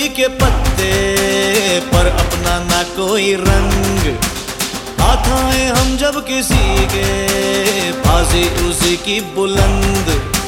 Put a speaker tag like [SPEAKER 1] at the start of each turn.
[SPEAKER 1] के पत्ते पर अपना ना कोई रंग। हाथ आए हम जब किसी के, बाजी उसी की बुलंद।